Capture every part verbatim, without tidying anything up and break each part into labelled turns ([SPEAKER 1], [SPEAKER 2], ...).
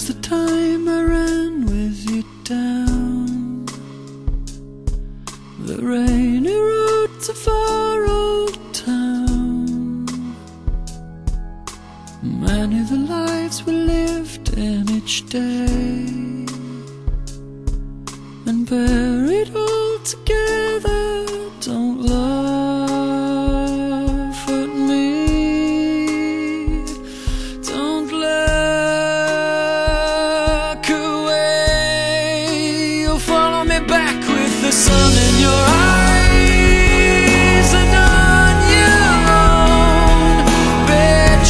[SPEAKER 1] was the time I ran with you down the rainy road to far old town. Many the lives we lived in each day, and buried all together. Don't laugh at me, don't look away. You'll follow me back with the sun in your eyes, and on your own bed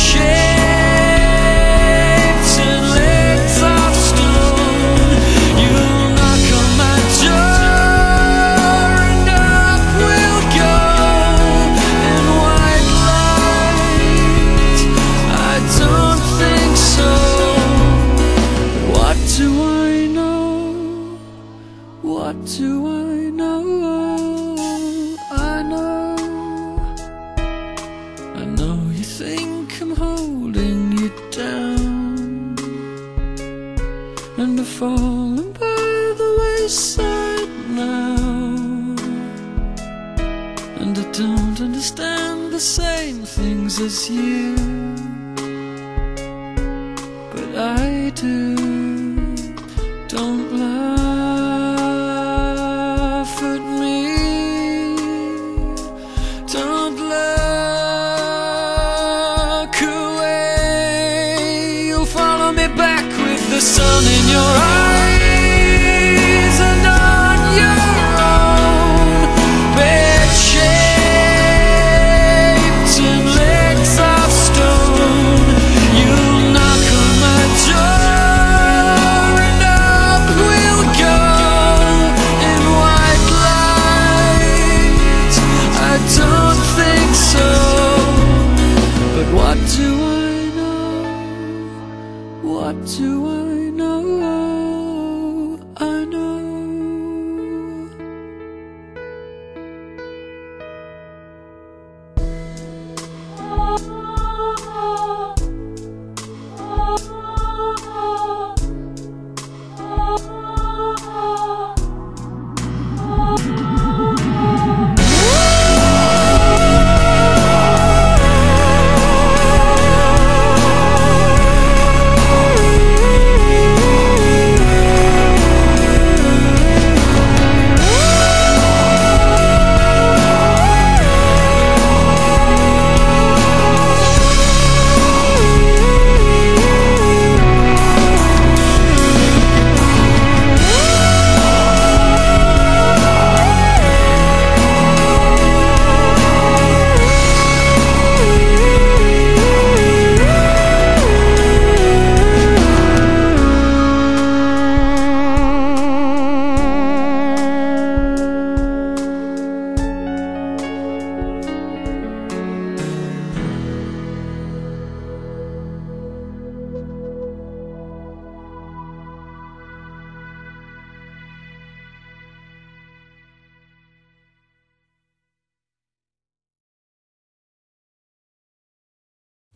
[SPEAKER 1] shaped in legs of stone. You'll knock on my door, and up we'll go in white light. I don't think so. What do I know? What do I know? I know, I know you think I'm holding you down, and I've fallen by the wayside now, and I don't understand the same things as you, but I do. Don't laugh at me, don't look away. You'll follow me back with the sun in your eyes.